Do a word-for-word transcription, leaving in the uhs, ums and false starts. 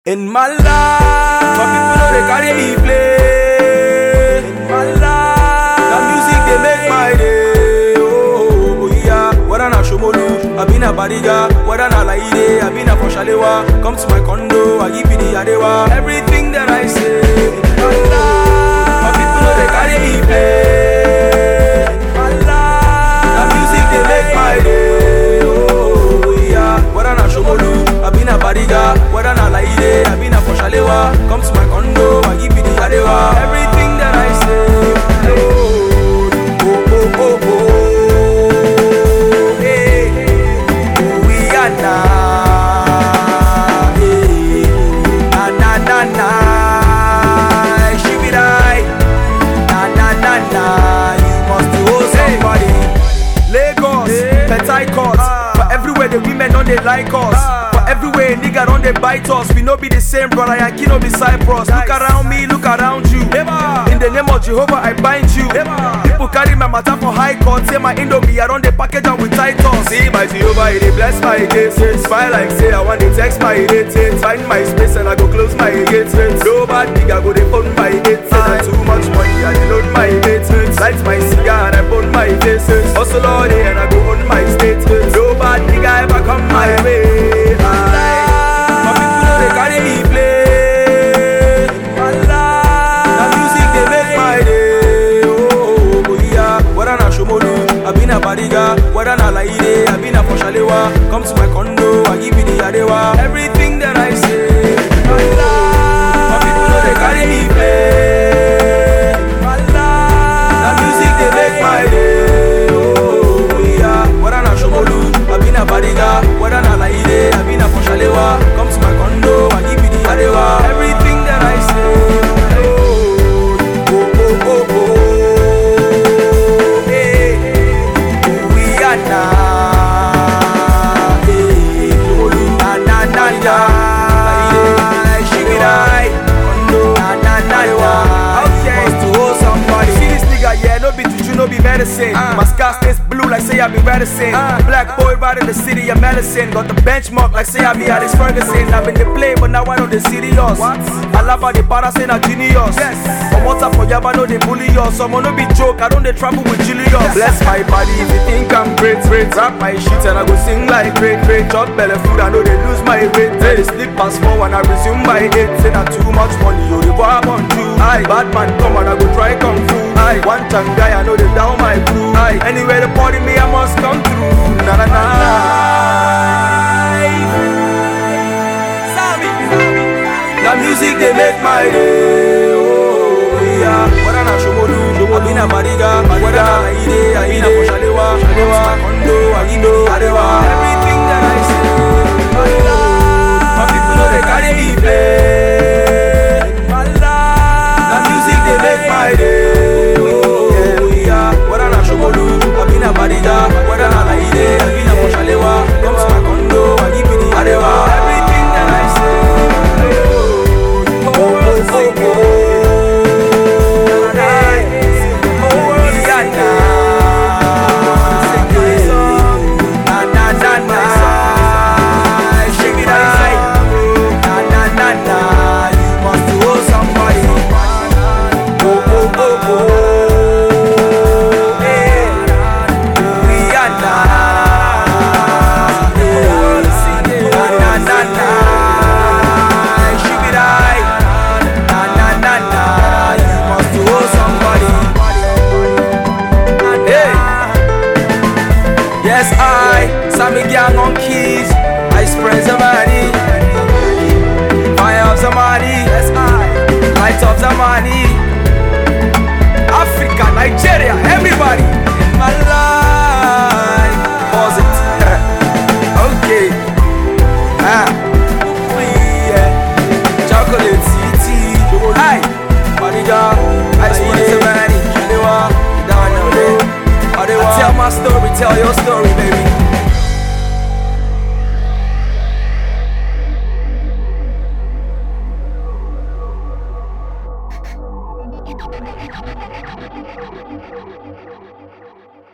In my life, some people know they carry me play. In my life, the music they make my day. Oh, oh yeah, whether na Shomolu, I been a Bariga, whether na Laide, I been a Foshalewa. Come to my condo, I give you the Adewa. Everything that I say, in my life, some people know they carry me play. In my life, the music they make my day. Oh, oh yeah, whether na Shomolu, I been a Bariga, whether na Laide. I been a Foshalewa, come to my condo, I give you the Adewa. Everything that I say, oh, oh, oh, oh, oh, hey, oh, we are now, hey, na na na na, she be die, na na na na, you must hold somebody. Lagos, Pentecost, for everywhere the women on they like us. Everywhere nigga don't they bite us. We no be the same, brother. Yankee no be Cyprus. Nice. Look around me, look around you. Eba. In the name of Jehovah, I bind you. Eba. People carry my matter for high court. Say my Indomie, I don't they package them with titles. See my Jehovah, they bless my gates. Smile like say I want to text my dates. Find my space and I go close my gates. No bad nigga go they phone my gates. And too much money, I load my gates. Light my cigar and I burn my face. Hustle all day and I go on my state. No bad nigga ever come my way. Whether na Laide, I been a Foshalewa. Come to my condo, I give you the Adewa. Everything that I say, my life. My people know they carry me play. My life. The music they make my day. Oh yeah. Whether na Shomolu, I been a Bariga. Whether na Laide, I been a Foshalewa. Come to my condo, I give you the Adewa. Everything that I say, oh oh oh oh oh. No be medicine. Uh, My sky stays blue like say I be medicine. Uh, Black boy riding the city of medicine. Got the benchmark like say I be Alex Ferguson. I've been the play but now I know the serious. What? I love how the para say na genius. Yes. From water for Yaba know they bully us. Someone no be joke. I don't they travel with Julius. Yes. Bless my body if you think I'm great, great. Rap my shit and I go sing like great, great. Chop belly food I know they lose my weight. Hey. They sleep past four when I resume my eight. Say not too much money, you the boy I want to. Aye, bad man come and I go try kung fu. Aye, one time guy I know they down my crew. Aye, anywhere the party me I must come through. Na na na. The music they make my day. Oh yeah. Whether na Shomolu, Shomolu, I been a Bariga. Whether na Laide, I been a Foshalewa. Shalewa, condo, I give you Adewa. Everything that I say, my life. My people know they carry me play. My life. The music they make my day. Oh yeah. Whether na Shomolu, I been a Bariga. Whether na Laide, I been a Foshalewa. Come to my condo, I give you the Adewa. Everything that I say. Yes, I, Sammy Gang on keys. I spread somebody. Fire of somebody. Yes, I, light of somebody. Africa, Nigeria, everybody in my life. Pause it. Okay. Ah. Yeah. Chocolate city. Hi. Bariga. I spread somebody. Adewa. Down the way. Tell my story, tell your story, baby.